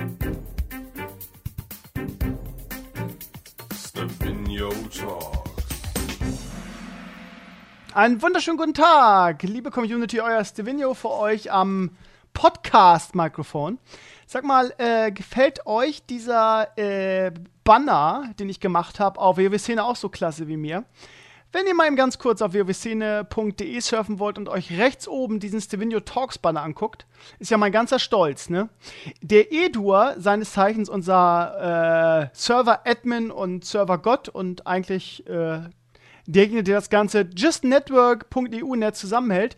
Stevenio Talks. Einen wunderschönen guten Tag, liebe Community, euer Stevenio für euch am Podcast-Mikrofon. Sag mal, gefällt euch dieser Banner, den ich gemacht habe, auf WoW-Szene auch so klasse wie mir? Wenn ihr mal eben ganz kurz auf wowszene.de surfen wollt und euch rechts oben diesen Stevenio Talks Banner anguckt, ist ja mein ganzer Stolz, ne? Der Edur, seines Zeichens unser Server-Admin und Server-Gott und eigentlich derjenige, der das ganze justnetwork.eu-Net zusammenhält,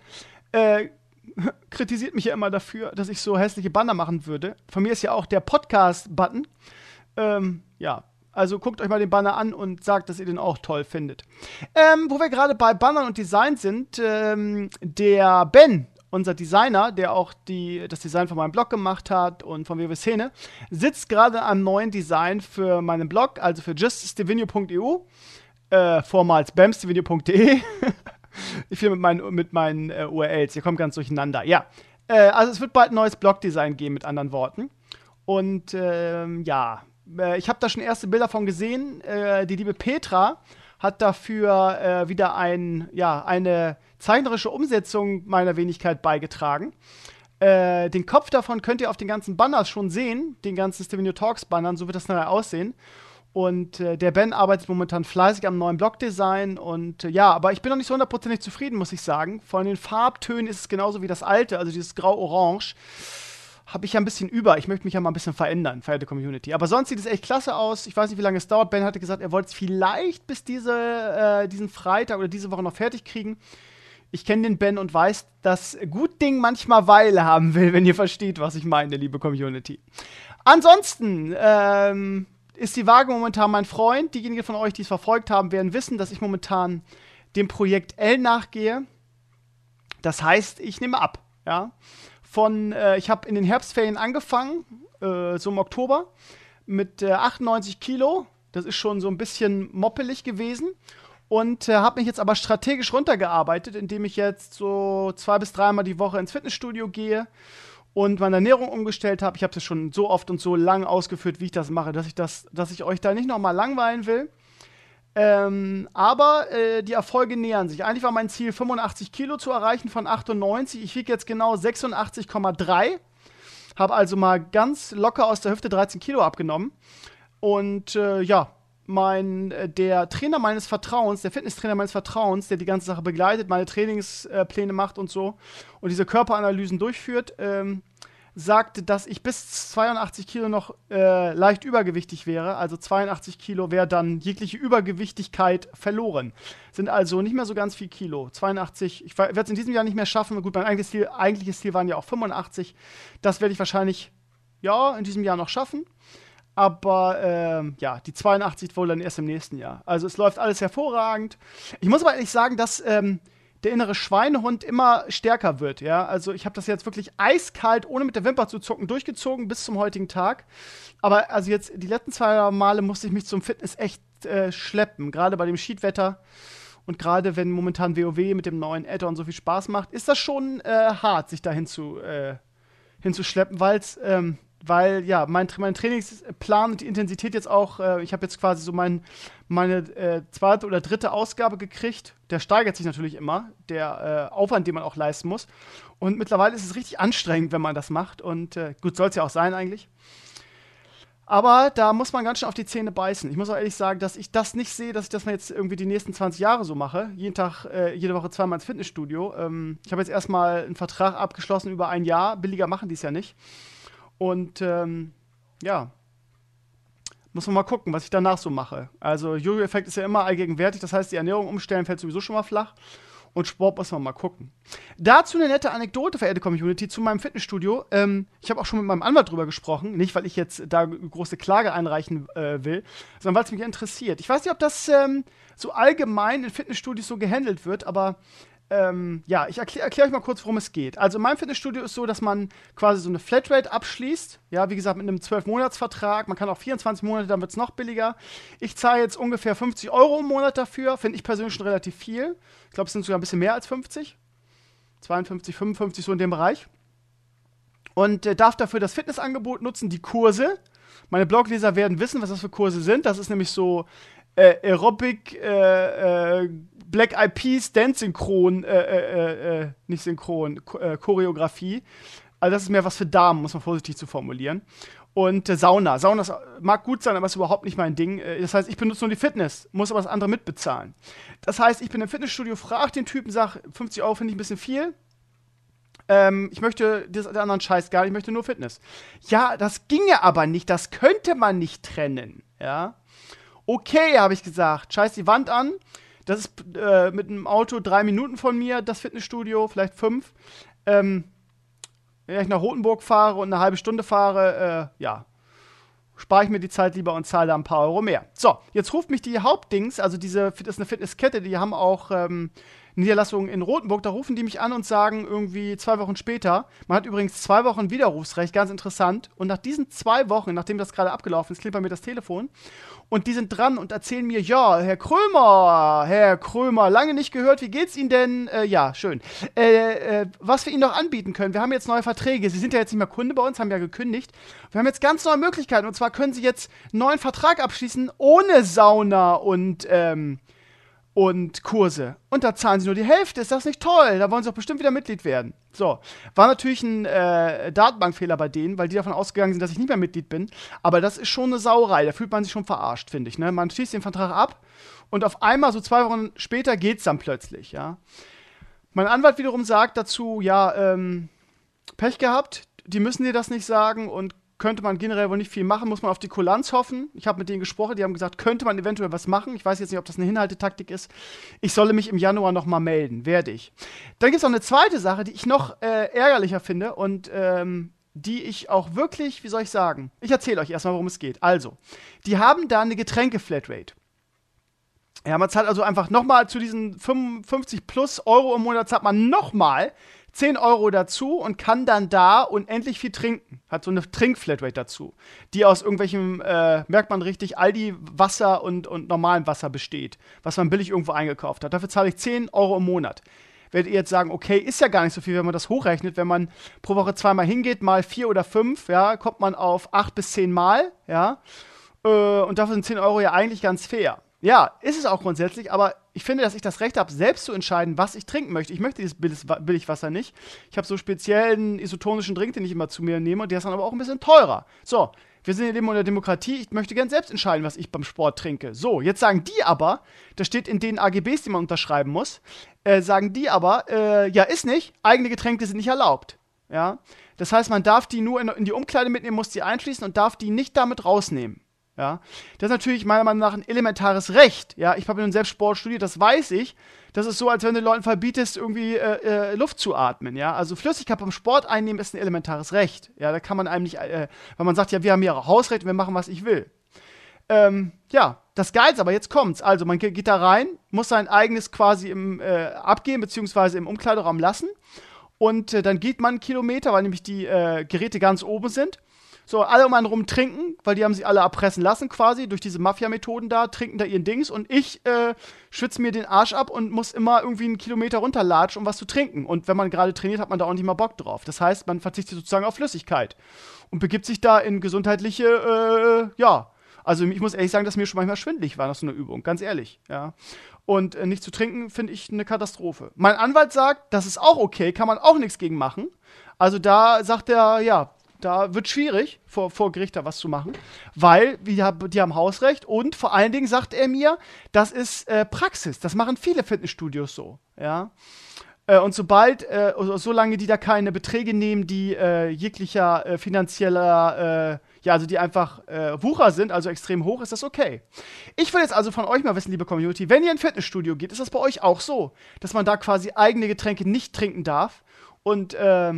kritisiert mich ja immer dafür, dass ich so hässliche Banner machen würde. Von mir ist ja auch der Podcast-Button. Ja, also guckt euch mal den Banner an und sagt, dass ihr den auch toll findet. Wo wir gerade bei Bannern und Design sind, der Ben, unser Designer, der auch das Design von meinem Blog gemacht hat und von WoW-Szene, sitzt gerade am neuen Design für meinen Blog, also für juststevenio.eu, vormals bamstevenio.de. Ich will mit meinen URLs, ihr kommt ganz durcheinander. Ja, also es wird bald ein neues Blog-Design geben, mit anderen Worten. Und ja, ich habe da schon erste Bilder von gesehen. Die liebe Petra hat dafür wieder eine zeichnerische Umsetzung meiner Wenigkeit beigetragen. Den Kopf davon könnt ihr auf den ganzen Banners schon sehen, den ganzen Stevenio Talks Bannern, so wird das nachher aussehen. Und der Ben arbeitet momentan fleißig am neuen Blogdesign und ja, aber ich bin noch nicht so hundertprozentig zufrieden, muss ich sagen. Von den Farbtönen ist es genauso wie das alte, also dieses Grau-Orange. Habe ich ja ein bisschen über. Ich möchte mich ja mal ein bisschen verändern, verehrte Community. Aber sonst sieht es echt klasse aus. Ich weiß nicht, wie lange es dauert. Ben hatte gesagt, er wollte es vielleicht bis diesen Freitag oder diese Woche noch fertig kriegen. Ich kenne den Ben und weiß, dass gut Ding manchmal Weile haben will, wenn ihr versteht, was ich meine, liebe Community. Ansonsten, ist die Waage momentan mein Freund. Diejenigen von euch, die es verfolgt haben, werden wissen, dass ich momentan dem Projekt L nachgehe. Das heißt, ich nehme ab, ja. Ich habe in den Herbstferien angefangen, so im Oktober, mit 98 Kilo. Das ist schon so ein bisschen moppelig gewesen. Und habe mich jetzt aber strategisch runtergearbeitet, indem ich jetzt so 2 bis 3 Mal die Woche ins Fitnessstudio gehe und meine Ernährung umgestellt habe. Ich habe es ja schon so oft und so lang ausgeführt, wie ich das mache, dass ich euch da nicht noch mal langweilen will. Aber die Erfolge nähern sich. Eigentlich war mein Ziel, 85 Kilo zu erreichen von 98. Ich wiege jetzt genau 86,3. Habe also mal ganz locker aus der Hüfte 13 Kilo abgenommen. Und ja, der Trainer meines Vertrauens, der Fitnesstrainer meines Vertrauens, der die ganze Sache begleitet, meine Trainingspläne macht und so und diese Körperanalysen durchführt, sagte, dass ich bis 82 Kilo noch leicht übergewichtig wäre. Also 82 Kilo wäre dann jegliche Übergewichtigkeit verloren. Sind also nicht mehr so ganz viel Kilo. 82, ich werde es in diesem Jahr nicht mehr schaffen. Gut, mein eigentliches Ziel waren ja auch 85. Das werde ich wahrscheinlich, ja, in diesem Jahr noch schaffen. Aber ja, die 82 wohl dann erst im nächsten Jahr. Also es läuft alles hervorragend. Ich muss aber ehrlich sagen, dass der innere Schweinehund immer stärker wird, ja. Also ich habe das jetzt wirklich eiskalt, ohne mit der Wimper zu zucken, durchgezogen bis zum heutigen Tag. Aber also jetzt die letzten 2 Male musste ich mich zum Fitness echt schleppen. Gerade bei dem Schiedwetter und gerade wenn momentan WoW mit dem neuen Add-on so viel Spaß macht, ist das schon hart, sich da hinzuschleppen, weil ja, mein Trainingsplan und die Intensität jetzt auch, ich habe jetzt quasi so meine 2. oder 3. Ausgabe gekriegt. Der steigert sich natürlich immer, der Aufwand, den man auch leisten muss. Und mittlerweile ist es richtig anstrengend, wenn man das macht. Und gut, soll es ja auch sein eigentlich. Aber da muss man ganz schön auf die Zähne beißen. Ich muss auch ehrlich sagen, dass ich das nicht sehe, dass ich das mal jetzt irgendwie die nächsten 20 Jahre so mache. Jeden Tag, jede Woche 2-mal ins Fitnessstudio. Ich habe jetzt erstmal einen Vertrag abgeschlossen über 1 Jahr. Billiger machen die es ja nicht. Und ja, muss man mal gucken, was ich danach so mache. Also Jojo-Effekt ist ja immer allgegenwärtig, das heißt, die Ernährung umstellen fällt sowieso schon mal flach. Und Sport muss man mal gucken. Dazu eine nette Anekdote, verehrte Community, zu meinem Fitnessstudio. Ich habe auch schon mit meinem Anwalt drüber gesprochen. Nicht, weil ich jetzt da große Klage einreichen will, sondern weil es mich interessiert. Ich weiß nicht, ob das so allgemein in Fitnessstudios so gehandelt wird, aber ja, ich erkläre euch mal kurz, worum es geht. Also in meinem Fitnessstudio ist so, dass man quasi so eine Flatrate abschließt. Ja, wie gesagt, mit einem 12-Monats-Vertrag. Man kann auch 24 Monate, dann wird es noch billiger. Ich zahle jetzt ungefähr 50 Euro im Monat dafür. Finde ich persönlich schon relativ viel. Ich glaube, es sind sogar ein bisschen mehr als 50. 52, 55, so in dem Bereich. und darf dafür das Fitnessangebot nutzen, die Kurse. Meine Blogleser werden wissen, was das für Kurse sind. Das ist nämlich so Aerobic, Black Eyed Peas, Dance-Synchron, nicht Synchron, Choreografie. Also das ist mehr was für Damen, muss man vorsichtig zu formulieren. Und Sauna. Sauna mag gut sein, aber ist überhaupt nicht mein Ding. Das heißt, ich benutze nur die Fitness, muss aber das andere mitbezahlen. Das heißt, ich bin im Fitnessstudio, frage den Typen, sage, 50 Euro finde ich ein bisschen viel. Ich möchte den anderen Scheiß gar nicht, ich möchte nur Fitness. Ja, das ginge aber nicht, das könnte man nicht trennen. Ja. Okay, habe ich gesagt, scheiß die Wand an. Das ist mit einem Auto 3 Minuten von mir, das Fitnessstudio, vielleicht 5. Wenn ich nach Rothenburg fahre und eine halbe Stunde fahre, spare ich mir die Zeit lieber und zahle da ein paar Euro mehr. So, jetzt ruft mich die Hauptdings, also das ist eine Fitnesskette, die haben auch Niederlassungen in Rothenburg, da rufen die mich an und sagen irgendwie 2 Wochen später, man hat übrigens 2 Wochen Widerrufsrecht, ganz interessant, und nach diesen 2 Wochen, nachdem das gerade abgelaufen ist, klimpert mir das Telefon und die sind dran und erzählen mir, ja, Herr Krömer, lange nicht gehört, wie geht's Ihnen denn? Ja, schön. Was wir Ihnen noch anbieten können, wir haben jetzt neue Verträge, Sie sind ja jetzt nicht mehr Kunde bei uns, haben ja gekündigt, wir haben jetzt ganz neue Möglichkeiten, und zwar können Sie jetzt einen neuen Vertrag abschließen, ohne Sauna und Kurse. Und da zahlen sie nur die Hälfte. Ist das nicht toll? Da wollen sie doch bestimmt wieder Mitglied werden. So. War natürlich ein Datenbankfehler bei denen, weil die davon ausgegangen sind, dass ich nicht mehr Mitglied bin. Aber das ist schon eine Sauerei. Da fühlt man sich schon verarscht, finde ich. Ne? Man schließt den Vertrag ab und auf einmal, so 2 Wochen später, geht's dann plötzlich. Ja? Mein Anwalt wiederum sagt dazu, Pech gehabt. Die müssen dir das nicht sagen und könnte man generell wohl nicht viel machen, muss man auf die Kulanz hoffen. Ich habe mit denen gesprochen, die haben gesagt, könnte man eventuell was machen. Ich weiß jetzt nicht, ob das eine Hinhaltetaktik ist. Ich solle mich im Januar noch mal melden, werde ich. Dann gibt es noch eine zweite Sache, die ich noch ärgerlicher finde und die ich auch wirklich, wie soll ich sagen, ich erzähle euch erstmal, worum es geht. Also, die haben da eine Getränke-Flatrate. Ja, man zahlt also einfach nochmal zu diesen 55 plus Euro im Monat, zahlt man nochmal 10 Euro dazu und kann dann da unendlich viel trinken. Hat so eine Trinkflatrate dazu, die aus irgendwelchem, merkt man richtig, Aldi Wasser und normalem Wasser besteht, was man billig irgendwo eingekauft hat. Dafür zahle ich 10 Euro im Monat. Werdet ihr jetzt sagen, okay, ist ja gar nicht so viel, wenn man das hochrechnet. Wenn man pro Woche 2-mal hingeht, mal 4 oder 5, ja, kommt man auf 8 bis 10 Mal, ja. Und dafür sind 10 Euro ja eigentlich ganz fair. Ja, ist es auch grundsätzlich, aber ich finde, dass ich das Recht habe, selbst zu entscheiden, was ich trinken möchte. Ich möchte dieses Billigwasser nicht. Ich habe so speziellen isotonischen Drink, den ich immer zu mir nehme, und der ist dann aber auch ein bisschen teurer. So, wir sind in der Demokratie, ich möchte gern selbst entscheiden, was ich beim Sport trinke. So, jetzt sagen die aber, das steht in den AGBs, die man unterschreiben muss, sagen die aber, ist nicht, eigene Getränke sind nicht erlaubt. Ja, das heißt, man darf die nur in die Umkleide mitnehmen, muss die einschließen und darf die nicht damit rausnehmen. Ja, das ist natürlich meiner Meinung nach ein elementares Recht. Ja, ich habe nun selbst Sport studiert, das weiß ich. Das ist so, als wenn du Leuten verbietest, irgendwie Luft zu atmen. Ja, also Flüssigkeit beim Sport einnehmen ist ein elementares Recht. Ja, da kann man einem nicht, weil man sagt, ja, wir haben hier Hausrecht und wir machen, was ich will. Das Geilste, aber jetzt kommt's. Also man geht da rein, muss sein eigenes quasi abgeben, beziehungsweise im Umkleideraum lassen. Und dann geht man einen Kilometer, weil nämlich die Geräte ganz oben sind. So, alle um einen rum trinken, weil die haben sich alle erpressen lassen quasi, durch diese Mafia-Methoden da, trinken da ihren Dings und ich schwitze mir den Arsch ab und muss immer irgendwie einen Kilometer runterlatschen, um was zu trinken. Und wenn man gerade trainiert, hat man da auch nicht mal Bock drauf. Das heißt, man verzichtet sozusagen auf Flüssigkeit und begibt sich da in gesundheitliche, also ich muss ehrlich sagen, dass mir schon manchmal schwindelig war nach so einer Übung, ganz ehrlich, ja. Und nicht zu trinken, finde ich eine Katastrophe. Mein Anwalt sagt, das ist auch okay, kann man auch nichts gegen machen. Also da sagt er, da wird schwierig, vor Gericht da was zu machen, weil die haben Hausrecht und vor allen Dingen sagt er mir, das ist Praxis. Das machen viele Fitnessstudios so, ja. Und solange die da keine Beträge nehmen, die jeglicher finanzieller, also die einfach Wucher sind, also extrem hoch, ist das okay. Ich will jetzt also von euch mal wissen, liebe Community, wenn ihr in ein Fitnessstudio geht, ist das bei euch auch so, dass man da quasi eigene Getränke nicht trinken darf und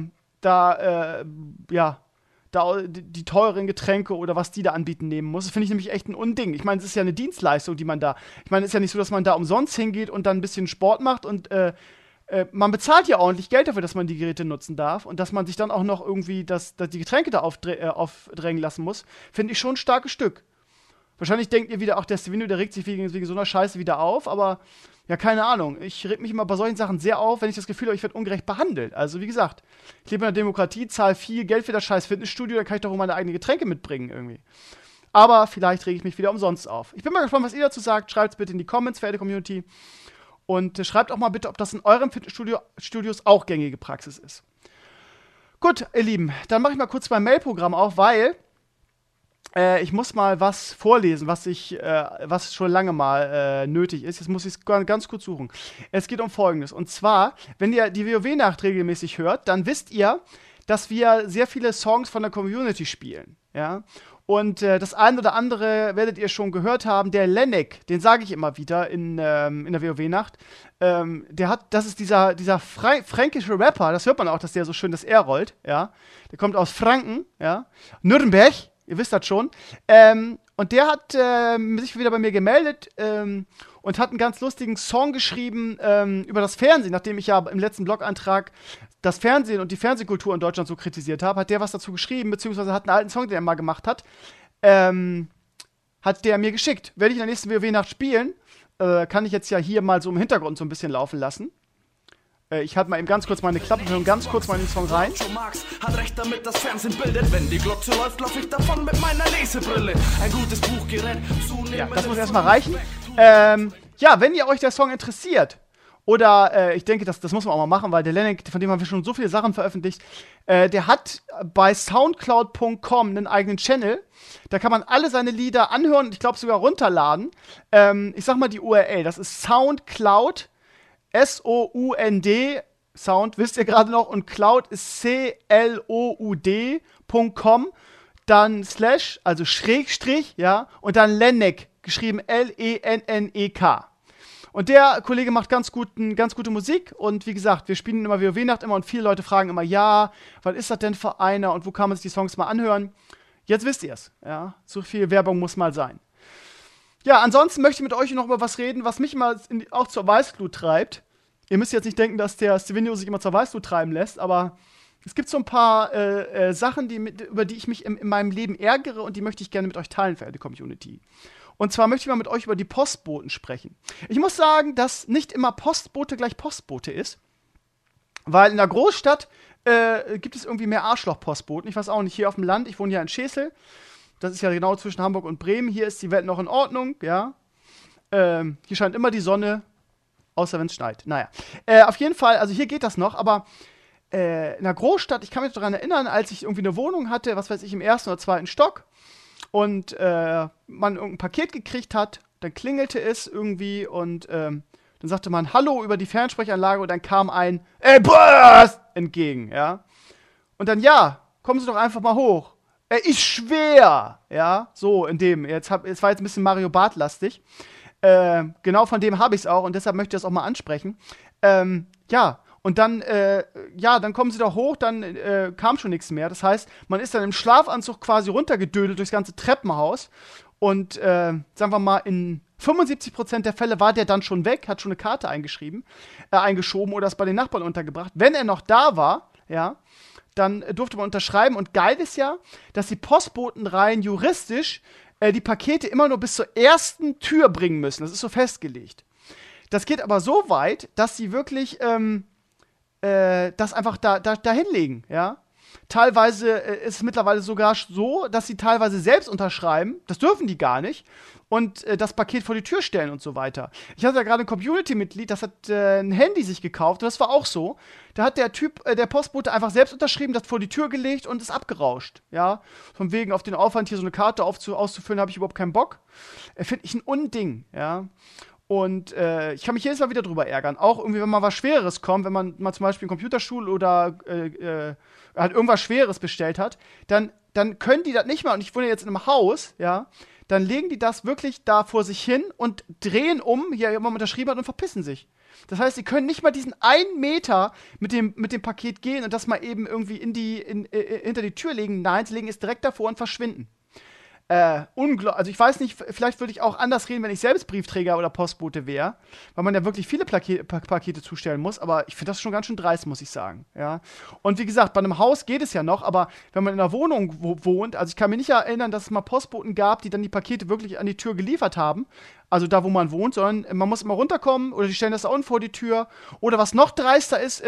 die teuren Getränke oder was die da anbieten nehmen muss. Das finde ich nämlich echt ein Unding. Ich meine, es ist ja eine Dienstleistung, die man da. Ich meine, es ist ja nicht so, dass man da umsonst hingeht und dann ein bisschen Sport macht und man bezahlt ja ordentlich Geld dafür, dass man die Geräte nutzen darf und dass man sich dann auch noch irgendwie die Getränke da aufdrängen lassen muss, finde ich schon ein starkes Stück. Wahrscheinlich denkt ihr wieder, ach, der Stevenio, der regt sich wegen so einer Scheiße wieder auf, aber ja, keine Ahnung. Ich reg mich immer bei solchen Sachen sehr auf, wenn ich das Gefühl habe, ich werde ungerecht behandelt. Also, wie gesagt, ich lebe in einer Demokratie, zahle viel Geld für das scheiß Fitnessstudio, da kann ich doch meine eigenen Getränke mitbringen irgendwie. Aber vielleicht rege ich mich wieder umsonst auf. Ich bin mal gespannt, was ihr dazu sagt. Schreibt es bitte in die Comments, verehrte Community. Und schreibt auch mal bitte, ob das in euren Fitnessstudios auch gängige Praxis ist. Gut, ihr Lieben, dann mache ich mal kurz mein Mailprogramm auf, weil ich muss mal was vorlesen, was schon lange mal nötig ist. Jetzt muss ich es ganz kurz suchen. Es geht um Folgendes. Und zwar, wenn ihr die WoW-Nacht regelmäßig hört, dann wisst ihr, dass wir sehr viele Songs von der Community spielen. Ja? Und das ein oder andere werdet ihr schon gehört haben. Der Lennek, den sage ich immer wieder in der WoW-Nacht, das ist dieser fränkische Rapper, das hört man auch, dass der so schön das R rollt, ja. Der kommt aus Franken, ja. Nürnberg, ihr wisst das schon. Und der hat sich wieder bei mir gemeldet und hat einen ganz lustigen Song geschrieben über das Fernsehen, nachdem ich ja im letzten Blog-Eintrag das Fernsehen und die Fernsehkultur in Deutschland so kritisiert habe, hat der was dazu geschrieben, beziehungsweise hat einen alten Song, den er mal gemacht hat, hat der mir geschickt. Werde ich in der nächsten WoW-Nacht spielen, kann ich jetzt ja hier mal so im Hintergrund so ein bisschen laufen lassen. Ich halte mal eben ganz kurz meine Klappe und ganz kurz mal in den Song rein. Hat recht damit, das Fernsehen bildet. Wenn die Glotze läuft, lauf ich davon mit meiner Lesebrille. Ein gutes Buchgerät, ja, das muss erstmal reichen. Ja, wenn ihr euch der Song interessiert, oder ich denke, das muss man auch mal machen, weil der Lennek, von dem haben wir schon so viele Sachen veröffentlicht, der hat bei soundcloud.com einen eigenen Channel. Da kann man alle seine Lieder anhören und ich glaube sogar runterladen. Ich sag mal die URL, das ist Soundcloud, S-O-U-N-D, Sound, wisst ihr gerade noch, und Cloud ist C-L-O-U-D.com, dann Slash, also Schrägstrich, ja, und dann Lennek, geschrieben L-E-N-N-E-K. Und der Kollege macht ganz gute Musik und wie gesagt, wir spielen immer WoW-Nacht immer und viele Leute fragen immer, ja, was ist das denn für einer und wo kann man sich die Songs mal anhören? Jetzt wisst ihr es, ja, so viel Werbung muss mal sein. Ja, ansonsten möchte ich mit euch noch über was reden, was mich immer auch zur Weißglut treibt. Ihr müsst jetzt nicht denken, dass der Stevenio sich immer zur Weißglut treiben lässt, aber es gibt so ein paar Sachen, über die ich mich in meinem Leben ärgere und die möchte ich gerne mit euch teilen, verehrte Community. Und zwar möchte ich mal mit euch über die Postboten sprechen. Ich muss sagen, dass nicht immer Postbote gleich Postbote ist, weil in der Großstadt gibt es irgendwie mehr Arschloch-Postboten. Ich weiß auch nicht, hier auf dem Land, ich wohne ja in Schesel, das ist ja genau zwischen Hamburg und Bremen, hier ist die Welt noch in Ordnung, ja. Hier scheint immer die Sonne, außer wenn es schneit. Naja, auf jeden Fall, also hier geht das noch, aber in der Großstadt, ich kann mich daran erinnern, als ich irgendwie eine Wohnung hatte, was weiß ich, im 1. oder 2. Stock und man irgendein Paket gekriegt hat, dann klingelte es irgendwie und dann sagte man Hallo über die Fernsprechanlage und dann kam ein Boss entgegen, ja. Und dann, ja, kommen Sie doch einfach mal hoch. Ist schwer, ja, so in dem, es war jetzt ein bisschen Mario Barth-lastig. Genau von dem habe ich es auch und deshalb möchte ich das auch mal ansprechen. Ja, und dann, dann kommen sie doch hoch, dann kam schon nichts mehr. Das heißt, man ist dann im Schlafanzug quasi runtergedödelt durchs ganze Treppenhaus und, sagen wir mal, in 75% der Fälle war der dann schon weg, hat schon eine Karte eingeschoben oder es bei den Nachbarn untergebracht. Wenn er noch da war, ja, dann durfte man unterschreiben. Und geil ist ja, dass die Postboten rein juristisch die Pakete immer nur bis zur ersten Tür bringen müssen. Das ist so festgelegt. Das geht aber so weit, dass sie wirklich das einfach da hinlegen, ja. Teilweise ist es mittlerweile sogar so, dass sie teilweise selbst unterschreiben. Das dürfen die gar nicht. Und das Paket vor die Tür stellen und so weiter. Ich hatte ja gerade ein Community-Mitglied, das hat ein Handy sich gekauft. Und das war auch so. Da hat der Typ, der Postbote, einfach selbst unterschrieben, das vor die Tür gelegt und ist abgerauscht. Ja, von wegen auf den Aufwand, hier so eine Karte auszufüllen, habe ich überhaupt keinen Bock. Finde ich ein Unding, ja. Und ich kann mich jedes Mal wieder drüber ärgern. Auch irgendwie, wenn mal was Schwereres kommt, wenn man mal zum Beispiel einen Computerstuhl oder halt irgendwas Schweres bestellt hat, dann können die das nicht mehr. Und ich wohne jetzt in einem Haus, ja, dann legen die das wirklich da vor sich hin und drehen um, hier jemand unterschrieben hat und verpissen sich. Das heißt, sie können nicht mal diesen 1 Meter mit dem Paket gehen und das mal eben irgendwie hinter die Tür legen. Nein, sie legen es direkt davor und verschwinden. Also ich weiß nicht, vielleicht würde ich auch anders reden, wenn ich selbst Briefträger oder Postbote wäre, weil man ja wirklich viele Pakete zustellen muss, aber ich finde das schon ganz schön dreist, muss ich sagen, ja. Und wie gesagt, bei einem Haus geht es ja noch, aber wenn man in einer Wohnung wohnt, also ich kann mich nicht erinnern, dass es mal Postboten gab, die dann die Pakete wirklich an die Tür geliefert haben, also da, wo man wohnt, sondern man muss immer runterkommen oder die stellen das da unten vor die Tür. Oder was noch dreister ist,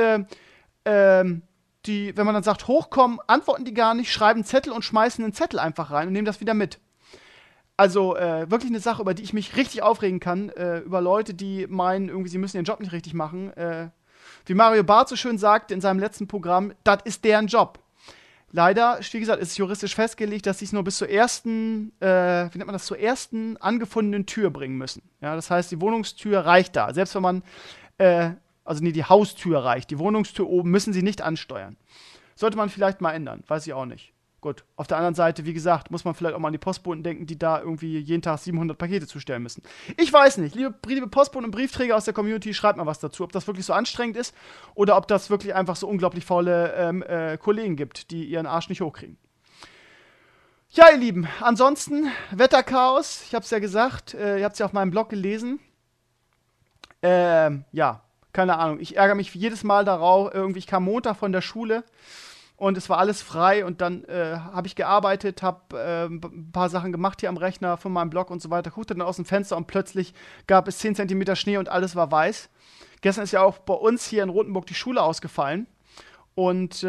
wenn man dann sagt, hochkommen, antworten die gar nicht, schreiben einen Zettel und schmeißen einen Zettel einfach rein und nehmen das wieder mit. Also wirklich eine Sache, über die ich mich richtig aufregen kann, über Leute, die meinen, irgendwie, sie müssen ihren Job nicht richtig machen. Wie Mario Barth so schön sagt in seinem letzten Programm, das ist deren Job. Leider, wie gesagt, ist es juristisch festgelegt, dass sie es nur bis zur ersten, zur ersten angefundenen Tür bringen müssen. Ja, das heißt, die Wohnungstür reicht da. Selbst wenn man, die Haustür reicht. Die Wohnungstür oben müssen sie nicht ansteuern. Sollte man vielleicht mal ändern, weiß ich auch nicht. Gut, auf der anderen Seite, wie gesagt, muss man vielleicht auch mal an die Postboten denken, die da irgendwie jeden Tag 700 Pakete zustellen müssen. Ich weiß nicht, liebe Postboten und Briefträger aus der Community, schreibt mal was dazu, ob das wirklich so anstrengend ist oder ob das wirklich einfach so unglaublich faule Kollegen gibt, die ihren Arsch nicht hochkriegen. Ja, ihr Lieben, ansonsten Wetterchaos, ich hab's ja gesagt, ihr habt's ja auf meinem Blog gelesen. Ja, keine Ahnung, ich ärgere mich jedes Mal darauf, ich kam Montag von der Schule und es war alles frei und dann habe ich gearbeitet, habe ein paar Sachen gemacht hier am Rechner von meinem Blog und so weiter, guckte dann aus dem Fenster und plötzlich gab es 10 Zentimeter Schnee und alles war weiß. Gestern ist ja auch bei uns hier in Rothenburg die Schule ausgefallen und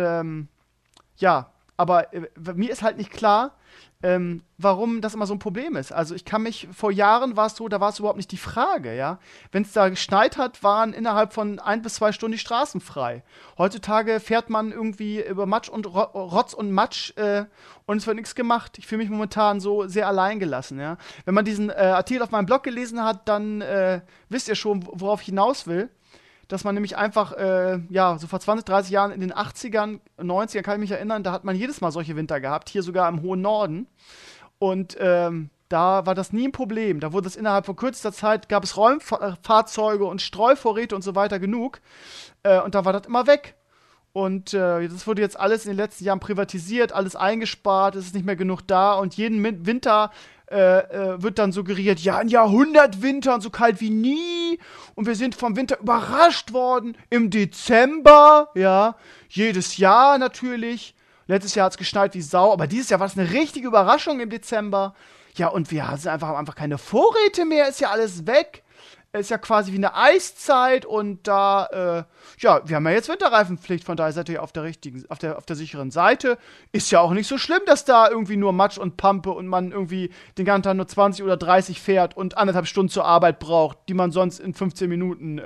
ja, aber mir ist halt nicht klar, warum das immer so ein Problem ist. Also ich kann mich, vor Jahren war es so, da war es überhaupt nicht die Frage, ja. Wenn es da geschneit hat, waren innerhalb von 1 bis 2 Stunden die Straßen frei. Heutzutage fährt man irgendwie über Matsch und Rotz und Matsch und es wird nichts gemacht. Ich fühle mich momentan so sehr alleingelassen, ja. Wenn man diesen Artikel auf meinem Blog gelesen hat, dann wisst ihr schon, worauf ich hinaus will. Dass man nämlich einfach, so vor 20, 30 Jahren in den 80ern, 90ern kann ich mich erinnern, da hat man jedes Mal solche Winter gehabt, hier sogar im hohen Norden. Und da war das nie ein Problem. Da wurde es innerhalb von kürzester Zeit, gab es Räumfahrzeuge und Streuvorräte und so weiter genug. Und da war das immer weg. Und das wurde jetzt alles in den letzten Jahren privatisiert, alles eingespart, es ist nicht mehr genug da. Und jeden Winter wird dann suggeriert, ja, ein Jahrhundertwinter und so kalt wie nie. Und wir sind vom Winter überrascht worden. Im Dezember, ja, jedes Jahr natürlich. Letztes Jahr hat es geschneit wie Sau, aber dieses Jahr war es eine richtige Überraschung im Dezember. Ja, und wir haben einfach keine Vorräte mehr, ist ja alles weg. Ist ja quasi wie eine Eiszeit und da, wir haben ja jetzt Winterreifenpflicht, von daher seid ihr auf der sicheren Seite. Ist ja auch nicht so schlimm, dass da irgendwie nur Matsch und Pampe und man irgendwie den ganzen Tag nur 20 oder 30 fährt und 1,5 Stunden zur Arbeit braucht, die man sonst in 15 Minuten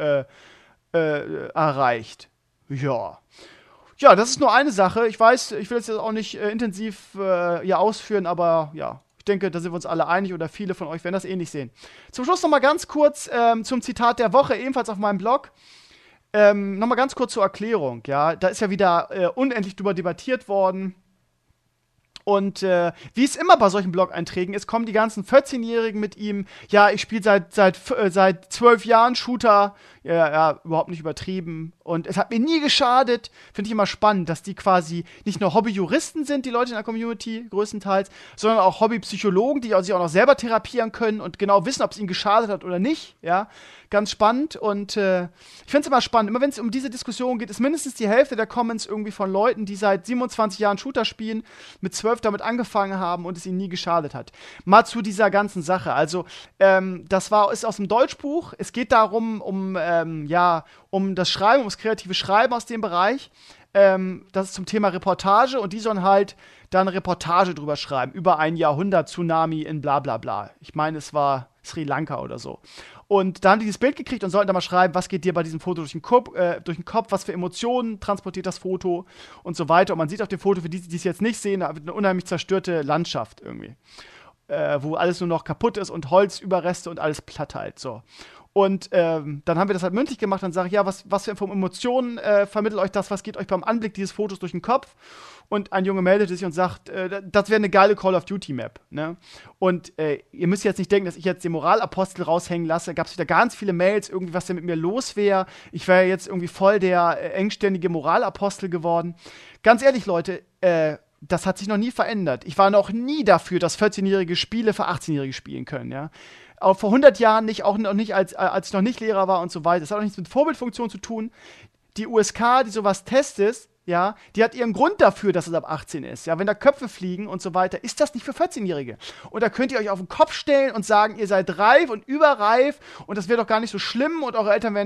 erreicht. Ja. Ja, das ist nur eine Sache. Ich weiß, ich will es jetzt auch nicht intensiv hier ausführen, aber ja. Ich denke, da sind wir uns alle einig oder viele von euch werden das ähnlich sehen. Zum Schluss noch mal ganz kurz zum Zitat der Woche, ebenfalls auf meinem Blog. Noch mal ganz kurz zur Erklärung. Ja, da ist ja wieder unendlich drüber debattiert worden. Und wie es immer bei solchen Blog-Einträgen ist, kommen die ganzen 14-Jährigen mit ihm. Ja, ich spiele seit 12 Jahren Shooter. Ja, überhaupt nicht übertrieben. Und es hat mir nie geschadet. Finde ich immer spannend, dass die quasi nicht nur Hobbyjuristen sind, die Leute in der Community, größtenteils, sondern auch Hobbypsychologen, die sich auch noch selber therapieren können und genau wissen, ob es ihnen geschadet hat oder nicht. Ja, ganz spannend. Und ich finde es immer spannend. Immer wenn es um diese Diskussion geht, ist mindestens die Hälfte der Comments irgendwie von Leuten, die seit 27 Jahren Shooter spielen, mit 12 damit angefangen haben und es ihnen nie geschadet hat. Mal zu dieser ganzen Sache. Also, ist aus dem Deutschbuch. Es geht darum, um das Schreiben, um das kreative Schreiben aus dem Bereich. Das ist zum Thema Reportage und die sollen halt dann eine Reportage drüber schreiben, über ein Jahrhundert-Tsunami in bla bla bla. Ich meine, es war Sri Lanka oder so. Und da haben die dieses Bild gekriegt und sollten dann mal schreiben, was geht dir bei diesem Foto durch den Kopf, was für Emotionen transportiert das Foto und so weiter. Und man sieht auf dem Foto, für die es jetzt nicht sehen, da wird eine unheimlich zerstörte Landschaft irgendwie. Wo alles nur noch kaputt ist und Holzüberreste und alles platt halt, so. Und dann haben wir das halt mündlich gemacht und sage ich, ja, was für Emotionen vermittelt euch das, was geht euch beim Anblick dieses Fotos durch den Kopf? Und ein Junge meldete sich und sagt, das wäre eine geile Call of Duty Map, ne? Und ihr müsst jetzt nicht denken, dass ich jetzt den Moralapostel raushängen lasse. Da gab es wieder ganz viele Mails, irgendwie, was denn mit mir los wäre. Ich wäre jetzt irgendwie voll der engständige Moralapostel geworden. Ganz ehrlich, Leute, das hat sich noch nie verändert. Ich war noch nie dafür, dass 14-Jährige Spiele für 18-Jährige spielen können, ja. Auch vor 100 Jahren nicht, auch noch nicht, als ich noch nicht Lehrer war und so weiter. Das hat auch nichts mit Vorbildfunktion zu tun. Die USK, die sowas testet, ja, die hat ihren Grund dafür, dass es ab 18 ist. Ja, wenn da Köpfe fliegen und so weiter, ist das nicht für 14-Jährige. Und da könnt ihr euch auf den Kopf stellen und sagen, ihr seid reif und überreif und das wäre doch gar nicht so schlimm und eure Eltern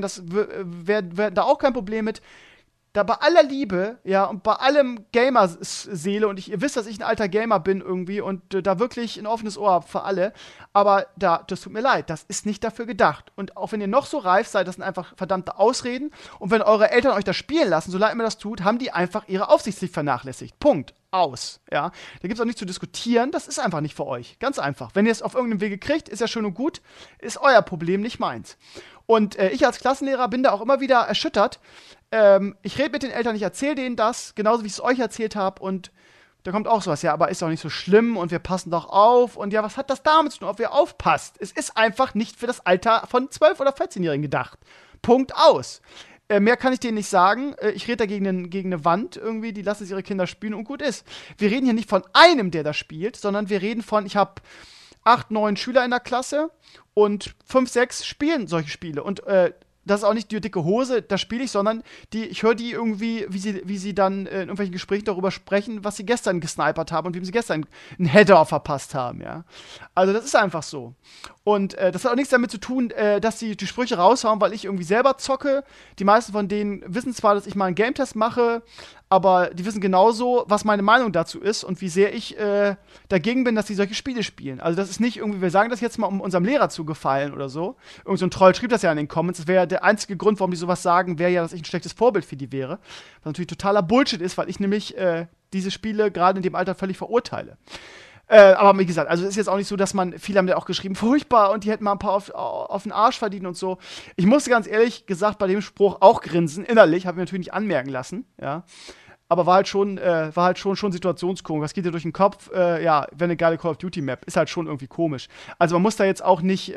wären da auch kein Problem mit. Da bei aller Liebe, ja, und bei allem Gamer-Seele, und ihr wisst, dass ich ein alter Gamer bin irgendwie und da wirklich ein offenes Ohr habe für alle, aber das tut mir leid, das ist nicht dafür gedacht. Und auch wenn ihr noch so reif seid, das sind einfach verdammte Ausreden. Und wenn eure Eltern euch das spielen lassen, so leid mir das tut, haben die einfach ihre Aufsichtspflicht vernachlässigt. Punkt. Aus. Ja. Da gibt es auch nichts zu diskutieren, das ist einfach nicht für euch. Ganz einfach. Wenn ihr es auf irgendeinem Wege kriegt, ist ja schön und gut, ist euer Problem, nicht meins. Und ich als Klassenlehrer bin da auch immer wieder erschüttert. Ich rede mit den Eltern, ich erzähle denen das, genauso wie ich es euch erzählt habe. Und da kommt auch sowas, ja, aber ist doch nicht so schlimm und wir passen doch auf. Und ja, was hat das damit zu tun, ob ihr aufpasst? Es ist einfach nicht für das Alter von 12- oder 14-Jährigen gedacht. Punkt aus. Mehr kann ich denen nicht sagen. Ich rede da gegen eine Wand irgendwie, die lassen ihre Kinder spielen und gut ist. Wir reden hier nicht von einem, der da spielt, sondern wir reden von, ich habe 8, 9 Schüler in der Klasse und 5, 6 spielen solche Spiele. Und das ist auch nicht die dicke Hose, da spiele ich, sondern ich höre die irgendwie, wie sie dann in irgendwelchen Gesprächen darüber sprechen, was sie gestern gesnipert haben und wie sie gestern einen Header verpasst haben, ja. Also das ist einfach so. Und das hat auch nichts damit zu tun, dass sie die Sprüche raushauen, weil ich irgendwie selber zocke. Die meisten von denen wissen zwar, dass ich mal einen Game-Test mache, aber die wissen genauso, was meine Meinung dazu ist und wie sehr ich dagegen bin, dass sie solche Spiele spielen. Also das ist nicht irgendwie, wir sagen das jetzt mal, um unserem Lehrer zu gefallen oder so. Irgend so ein Troll schrieb das ja in den Comments. Das wäre ja der einzige Grund, warum die sowas sagen, wäre ja, dass ich ein schlechtes Vorbild für die wäre. Was natürlich totaler Bullshit ist, weil ich nämlich diese Spiele gerade in dem Alter völlig verurteile. Aber wie gesagt, also es ist jetzt auch nicht so, dass viele haben ja auch geschrieben, furchtbar, und die hätten mal ein paar auf den Arsch verdient und so. Ich musste ganz ehrlich gesagt bei dem Spruch auch grinsen, innerlich, habe ich natürlich nicht anmerken lassen, ja. Aber war halt schon situationskomik. Was geht dir durch den Kopf? Ja, wenn eine geile Call of Duty Map, ist halt schon irgendwie komisch. Also man muss da jetzt auch nicht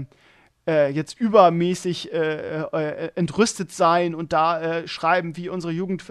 jetzt übermäßig entrüstet sein und da schreiben, wie unsere Jugend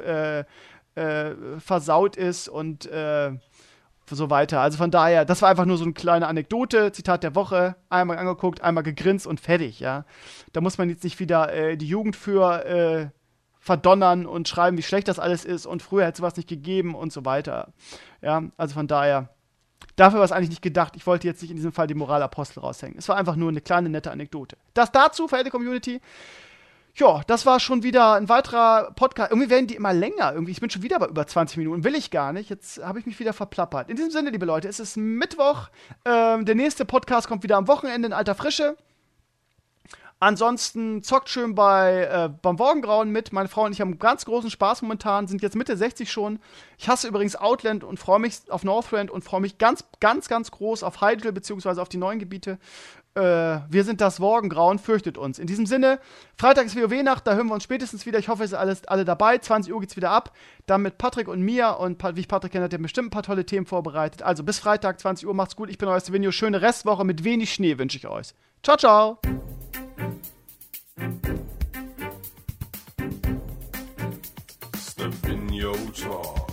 versaut ist und so weiter. Also von daher, das war einfach nur so eine kleine Anekdote, Zitat der Woche, einmal angeguckt, einmal gegrinst und fertig, ja. Da muss man jetzt nicht wieder die Jugend für verdonnern und schreiben, wie schlecht das alles ist und früher hätte es sowas nicht gegeben und so weiter. Ja, also von daher, dafür war es eigentlich nicht gedacht. Ich wollte jetzt nicht in diesem Fall die Moralapostel raushängen. Es war einfach nur eine kleine, nette Anekdote. Das dazu, verehrte Community. Ja, das war schon wieder ein weiterer Podcast. Irgendwie werden die immer länger. Ich bin schon wieder bei über 20 Minuten. Will ich gar nicht. Jetzt habe ich mich wieder verplappert. In diesem Sinne, liebe Leute, es ist Mittwoch. Der nächste Podcast kommt wieder am Wochenende in alter Frische. Ansonsten zockt schön beim Morgengrauen mit. Meine Frau und ich haben ganz großen Spaß momentan, sind jetzt Mitte 60 schon. Ich hasse übrigens Outland und freue mich auf Northrend und freue mich ganz, ganz, ganz groß auf Hydrall beziehungsweise auf die neuen Gebiete. Wir sind das Morgengrauen, fürchtet uns. In diesem Sinne, Freitag ist WoW-Nacht, da hören wir uns spätestens wieder. Ich hoffe, ihr seid alle dabei. 20 Uhr geht's wieder ab. Dann mit Patrick und mir. Und wie ich Patrick kenne, hat er bestimmt ein paar tolle Themen vorbereitet. Also bis Freitag, 20 Uhr, macht's gut. Ich bin euer Stevenio. Schöne Restwoche mit wenig Schnee wünsche ich euch. Ciao, ciao. Stevenio Talk.